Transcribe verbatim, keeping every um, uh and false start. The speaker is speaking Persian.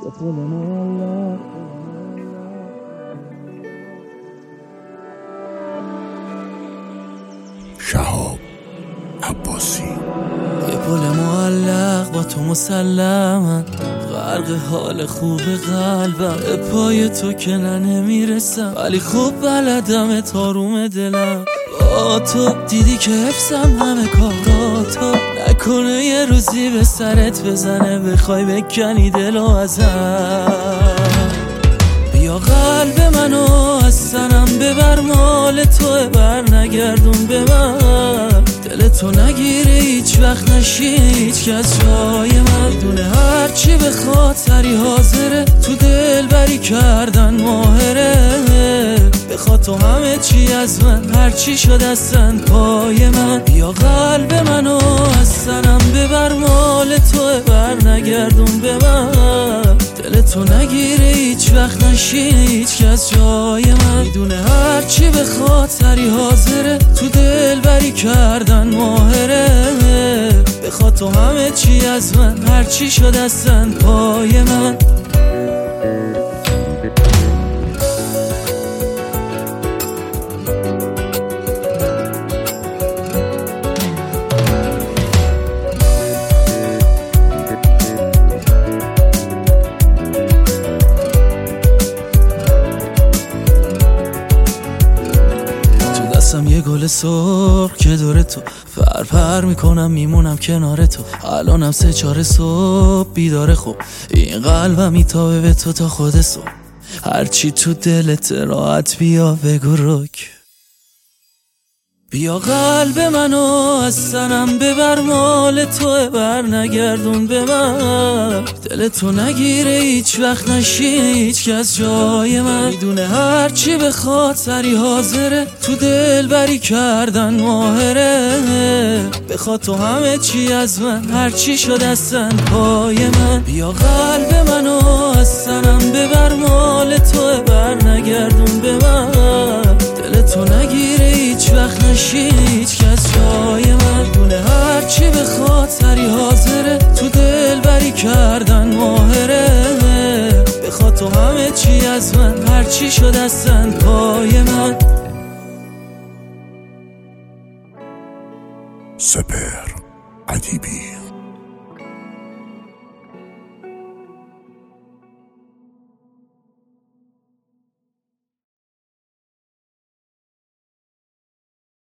شهاب عباسی. یه پل معلق با تو مسلمم، غرق حال خوب قلبم، به پای تو که نه نمیرسم، ولی خوب بلدم تاروم دلم. با تو دیدی که حفظم همه کاراتو، نکنه یه روزی به سرت بزنه بخوای بکنی دلو ازم. بیا قلب منو از سنم ببر، مال توه بر نگردون به من. دل تو نگیره هیچ وقت نشین هیچ کس جای من. میدونه هرچی بخواد سری حاضره، تو دل بری کردن ماهره. بخواد تو همه چی از من، هرچی شد اصلا پای من. بیا قلب منو از سنم ببر، مال توه بر نگردون به من. دل تو نگیره هیچ وقت نشین هیچ کس جای من. میدونه هرچی بخواد سری حاضره، تو دل بری کردن ماهره. بخواد تو همه چی از من، هرچی شد اصلا پای من. یه گل سرخ که داره تو پر پر میکنم، میمونم کنار تو. الانم سه چهار صبح بیداره، خوب این قلبم میتابه به تو تا خود صبح. هرچی تو دلت راحت بیا بگو رک. بیا قلب منو از سنم ببر، مال توه بر نگردون به من. دل تو نگیره هیچ وقت نشین هیچ کس جای من. میدونه هرچی بخواد سری حاضره، تو دل بری کردن ماهره. بخواد تو همه چی از من، هرچی شد اصلا پای من. بیا قلب منو از سنم ببر، مال توه بر نگردون به من. دل تو نگیره هیچ وقت نشین هیچ کس جای من. دونه هرچی بخواد سری حاضره، تو دل بری کردن ماهره. بخواد تو همه چی از من، هرچی شد اصلا پای من. سپهر ادیبی.